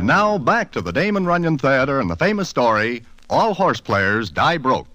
And now, back to the Damon Runyon Theater and the famous story, All Horse Players Die Broke.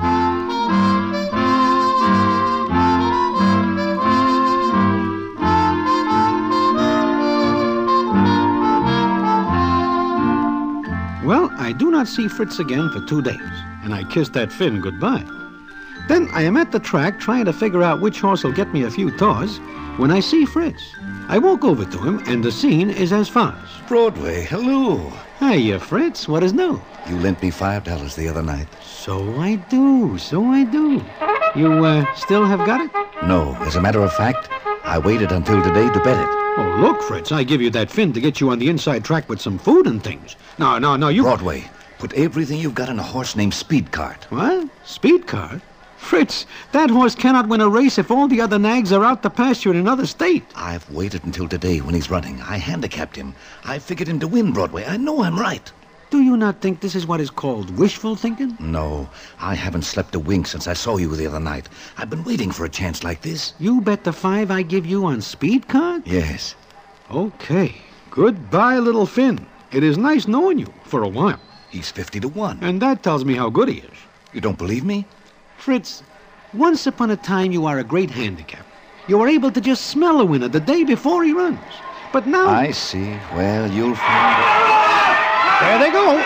Well, I do not see Fritz again for 2 days, and I kiss that Finn goodbye. Then I am at the track trying to figure out which horse will get me a few tours when I see Fritz. I walk over to him, and the scene is as follows. Broadway, hello. Hiya, Fritz. What is new? You lent me $5 the other night. So I do. You still have got it? No, as a matter of fact, I waited until today to bet it. Oh, look, Fritz, I give you that Finn to get you on the inside track with some food and things. No, you... Broadway, put everything you've got in a horse named Speed Cart. What? Speed Cart? Fritz, that horse cannot win a race if all the other nags are out to pasture in another state. I've waited until today when he's running. I handicapped him. I figured him to win, Broadway. I know I'm right. Do you not think this is what is called wishful thinking? No, I haven't slept a wink since I saw you the other night. I've been waiting for a chance like this. You bet the 5 I give you on Speed Cart? Yes. Okay. Goodbye, little Finn. It is nice knowing you for a while. He's 50-1. And that tells me how good he is. You don't believe me? Fritz, once upon a time you are a great handicap. You are able to just smell a winner the day before he runs. But now... I see. Well, you'll find... There they go.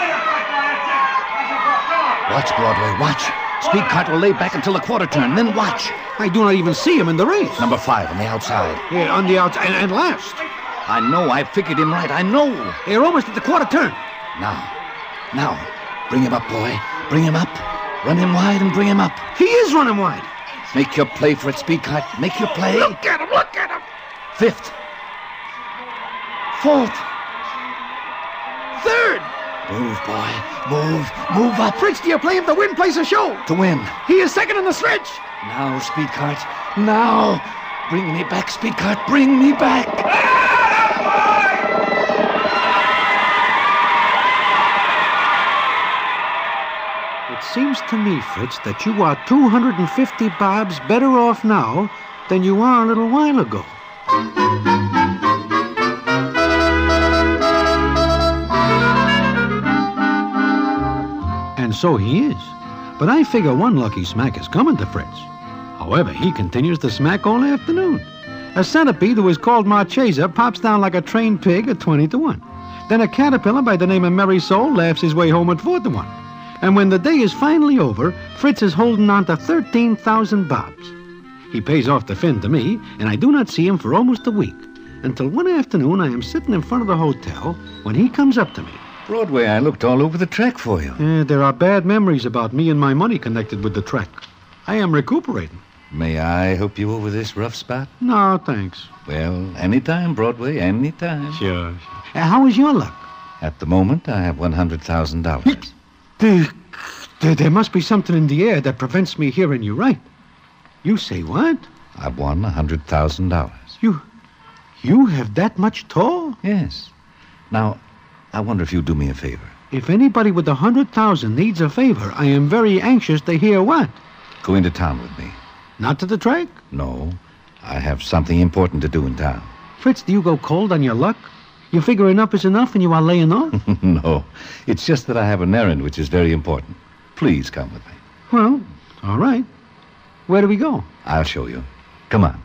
Watch, Broadway, watch. Speed Cart will lay back until the quarter turn, then watch. I do not even see him in the race. Number 5 on the outside. Yeah, on the outside and last. I know. I figured him right. I know. They're almost at the quarter turn. Now. Bring him up, boy. Bring him up. Run him wide and bring him up. He is running wide. Make your play for it, Speed Cart. Make your play. Look at him. 5th. 4th. 3rd. Move, boy. Move up. Fritz, do you play him to win, place, or show? To win. He is second in the stretch. Now, Speed Cart. Now. Bring me back, Speed Cart. Bring me back. It seems to me, Fritz, that you are 250 bobs better off now than you were a little while ago. And so he is. But I figure one lucky smack is coming to Fritz. However, he continues to smack all afternoon. A centipede who is called Marchesa pops down like a trained pig at 20-1. Then a caterpillar by the name of Merry Soul laughs his way home at 4-1. And when the day is finally over, Fritz is holding on to 13,000 bobs. He pays off the Finn to me, and I do not see him for almost a week. Until one afternoon I am sitting in front of the hotel when he comes up to me. Broadway, I looked all over the track for you. There are bad memories about me and my money connected with the track. I am recuperating. May I help you over this rough spot? No, thanks. Well, anytime, Broadway, anytime. Sure. How is your luck? At the moment, I have $100,000. There must be something in the air that prevents me hearing you right. You say what? I've won $100,000. You have that much toll? Yes. Now, I wonder if you'll do me a favor. If anybody with 100,000 needs a favor, I am very anxious to hear what. Go into town with me. Not to the track? No. I have something important to do in town. Fritz, do you go cold on your luck? You figure enough is enough and you are laying off? No. It's just that I have an errand which is very important. Please come with me. Well, all right. Where do we go? I'll show you. Come on.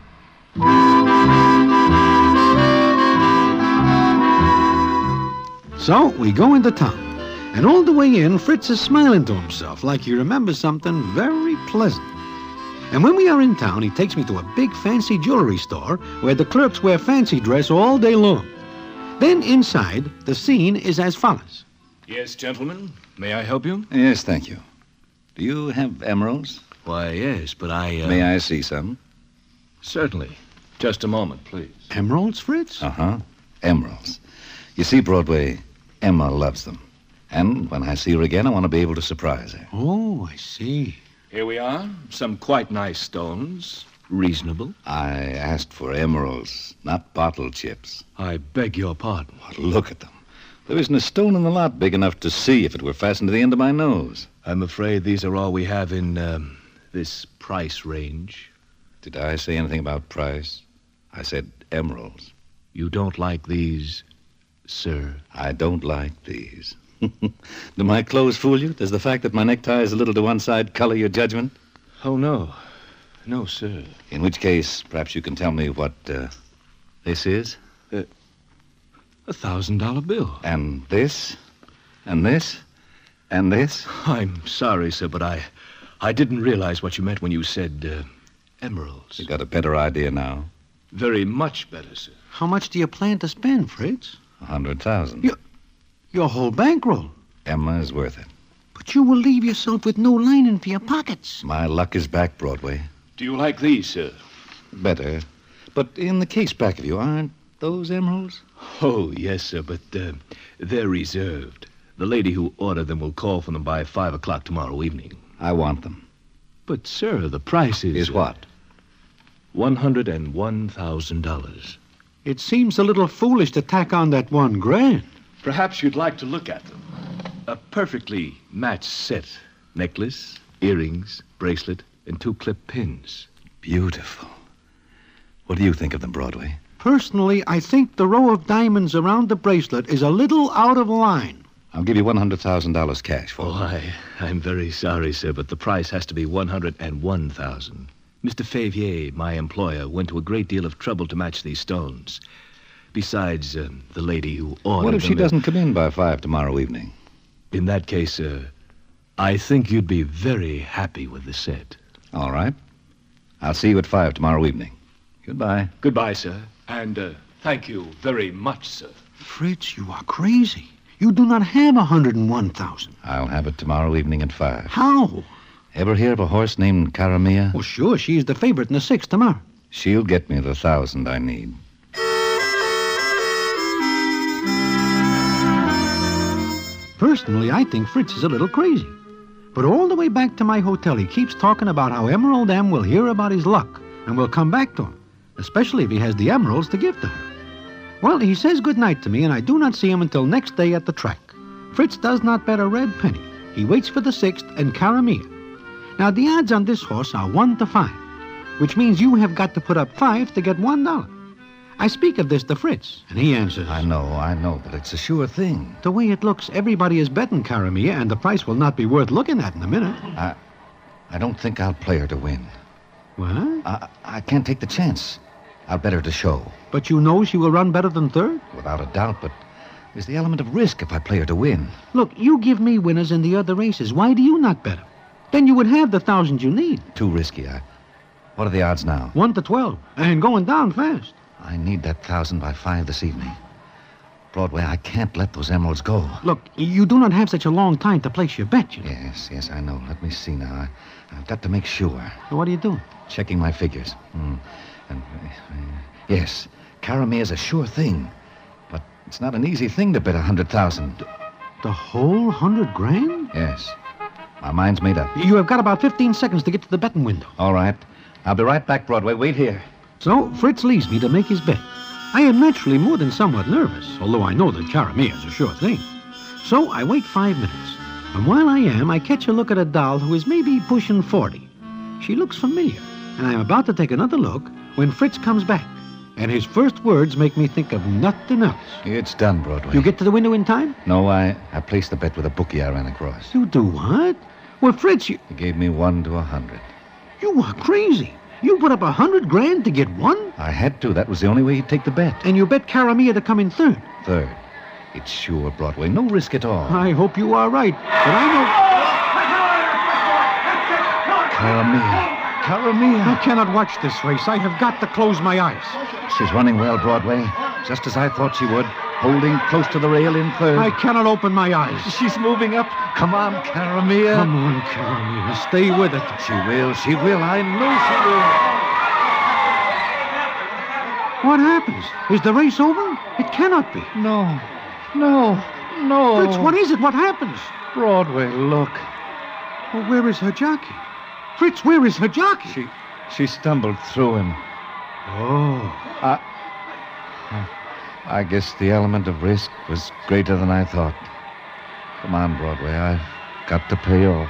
So we go into town. And all the way in, Fritz is smiling to himself like he remembers something very pleasant. And when we are in town, he takes me to a big fancy jewelry store where the clerks wear fancy dress all day long. Then inside, the scene is as follows. Yes, gentlemen. May I help you? Yes, thank you. Do you have emeralds? Why, yes, but May I see some? Certainly. Just a moment, please. Emeralds, Fritz? Uh-huh. Emeralds. You see, Broadway, Emma loves them. And when I see her again, I want to be able to surprise her. Oh, I see. Here we are. Some quite nice stones. Reasonable. I asked for emeralds, not bottle chips. I beg your pardon. Oh, look at them. There isn't a stone in the lot big enough to see if it were fastened to the end of my nose. I'm afraid these are all we have in this price range. Did I say anything about price? I said emeralds. You don't like these sir. I don't like these. Do my clothes fool you? Does the fact that my necktie is a little to one side color your judgment? Oh, no. No, sir. In which case, perhaps you can tell me what this is? $1,000 bill. And this? And this? And this? I'm sorry, sir, but I didn't realize what you meant when you said emeralds. You got a better idea now? Very much better, sir. How much do you plan to spend, Fritz? 100,000. Your whole bankroll. Emma is worth it. But you will leave yourself with no lining for your pockets. My luck is back, Broadway. Do you like these, sir? Better. But in the case back of you, aren't those emeralds? Oh, yes, sir, but they're reserved. The lady who ordered them will call for them by 5 o'clock tomorrow evening. I want them. But, sir, the price is... Is what? $101,000. It seems a little foolish to tack on that $1,000. Perhaps you'd like to look at them. A perfectly matched set. Necklace, earrings, bracelet, and 2 clip pins. Beautiful. What do you think of them, Broadway? Personally, I think the row of diamonds around the bracelet is a little out of line. I'll give you $100,000 cash for Oh, them. I'm very sorry, sir, but the price has to be $101,000. Mr. Favier, my employer, went to a great deal of trouble to match these stones. Besides, the lady who ordered What if she them, doesn't come in by 5 tomorrow evening? In that case, I think you'd be very happy with the set. All right. I'll see you at 5 tomorrow evening. Goodbye. Goodbye, sir. And thank you very much, sir. Fritz, you are crazy. You do not have 101,000. I'll have it tomorrow evening at 5. How? Ever hear of a horse named Caramia? Well, sure, she is the favorite in the 6th tomorrow. She'll get me the 1,000 I need. Personally, I think Fritz is a little crazy. But all the way back to my hotel, he keeps talking about how Emerald M will hear about his luck and will come back to him, especially if he has the emeralds to give to her. Well, he says goodnight to me, and I do not see him until next day at the track. Fritz does not bet a red penny. He waits for the 6th and Caramia. Now, the odds on this horse are 1 to 5, which means you have got to put up 5 to get $1. I speak of this to Fritz, and he answers, I know, but it's a sure thing. The way it looks, everybody is betting Caramia, and the price will not be worth looking at in a minute. I don't think I'll play her to win. What? I can't take the chance. I'll bet her to show. But you know she will run better than 3rd? Without a doubt, but there's the element of risk if I play her to win. Look, you give me winners in the other races. Why do you not bet her? Then you would have the 1,000 you need. Too risky. What are the odds now? 1 to 12, and going down fast. I need that 1,000 by 5 this evening. Broadway, I can't let those emeralds go. Look, you do not have such a long time to place your bet, you know. Yes, I know. Let me see now. I've got to make sure. What are you doing? Checking my figures. And, yes, Caramia is a sure thing. But it's not an easy thing to bet 100,000. The whole $100,000? Yes. My mind's made up. You have got about 15 seconds to get to the betting window. All right. I'll be right back, Broadway. Wait here. So, Fritz leaves me to make his bet. I am naturally more than somewhat nervous, although I know that Caramia is a sure thing. So, I wait 5 minutes. And while I am, I catch a look at a doll who is maybe pushing 40. She looks familiar, and I'm about to take another look when Fritz comes back. And his first words make me think of nothing else. It's done, Broadway. You get to the window in time? No, I placed the bet with a bookie I ran across. You do what? Well, Fritz, He gave me 1 to 100. you are crazy. You put up $100,000 to get 1? I had to. That was the only way he'd take the bet. And you bet Caramia to come in 3rd. 3rd. It's sure, Broadway. No risk at all. I hope you are right, but I Caramia. cannot watch this race. I have got to close my eyes. She's running well, Broadway. Just as I thought she would. Holding close to the rail in 3rd. I cannot open my eyes. She's moving up. Come on, Caramia. Come on, Caramia. Stay with it. She will. I know she What happens? Is the race over? It cannot be. will. No. Fritz, what is it? What happens? Broadway, look. Well, where is her jockey? Fritz, where is her jockey? She stumbled through him. Oh. I guess the element of risk was greater than I thought. Come on, Broadway. I've got to pay off.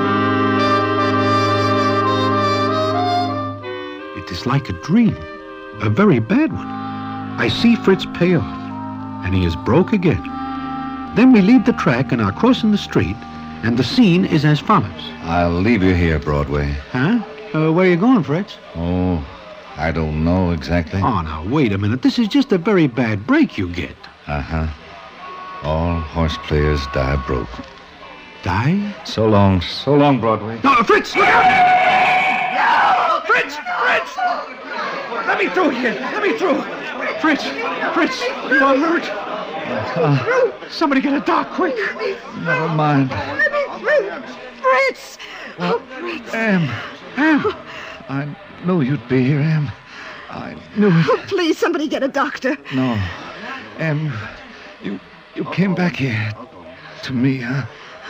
It is like a dream. A very bad one. I see Fritz pay off, and he is broke again. Then we leave the track and are crossing the street, and the scene is as follows. I'll leave you here, Broadway. Huh? Where are you going, Fritz? Oh, I don't know exactly. Oh, now, wait a minute. This is just a very bad break you get. Uh-huh. All horse players die broke. Die? So long, Broadway. No, Fritz, look out! No! Fritz! Fritz! Let me through here. Let me through. Fritz, you are hurt. Somebody get a doc, quick. Never mind. Let me through. Fritz! Oh, Fritz. Em. I knew you'd be here, Em. I knew it. Oh, please, somebody get a doctor. No. Em, you came back here to me, huh?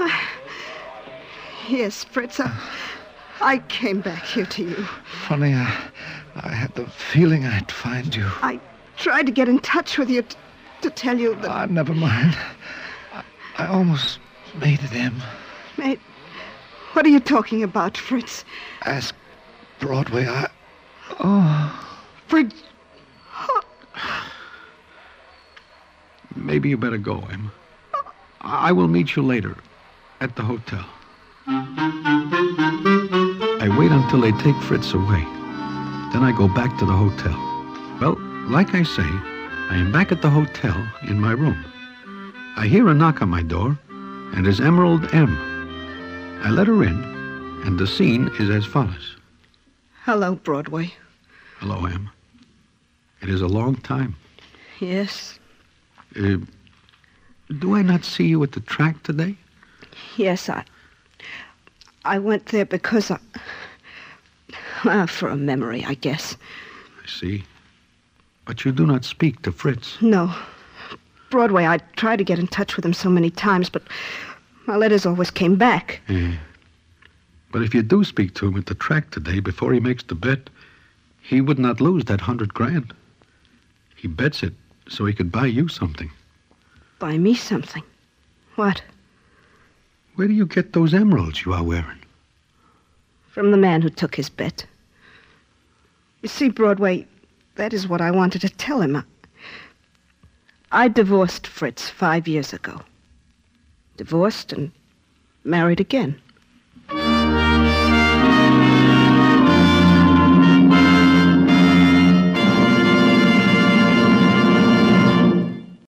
Yes, Fritz. I came back here to you. Funny, I had the feeling I'd find you. I tried to get in touch with you to tell you that... Never mind. I almost made it, Em. Mate, what are you talking about, Fritz? Ask Broadway, Fritz! Maybe you better go, Em. I will meet you later at the hotel. I wait until they take Fritz away. Then I go back to the hotel. Well, like I say, I am back at the hotel in my room. I hear a knock on my door, and it's Emerald M. I let her in, and the scene is as follows. Hello, Broadway. Hello, Em. It is a long time. Yes. Do I not see you at the track today? Yes, I went there because for a memory, I guess. I see. But you do not speak to Fritz. No. Broadway, I tried to get in touch with him so many times, but my letters always came back. Yeah. But if you do speak to him at the track today before he makes the bet, he would not lose that $100,000. He bets it so he could buy you something. Buy me something? What? Where do you get those emeralds you are wearing? From the man who took his bet. You see, Broadway, that is what I wanted to tell him. I divorced Fritz 5 years ago. Divorced and married again.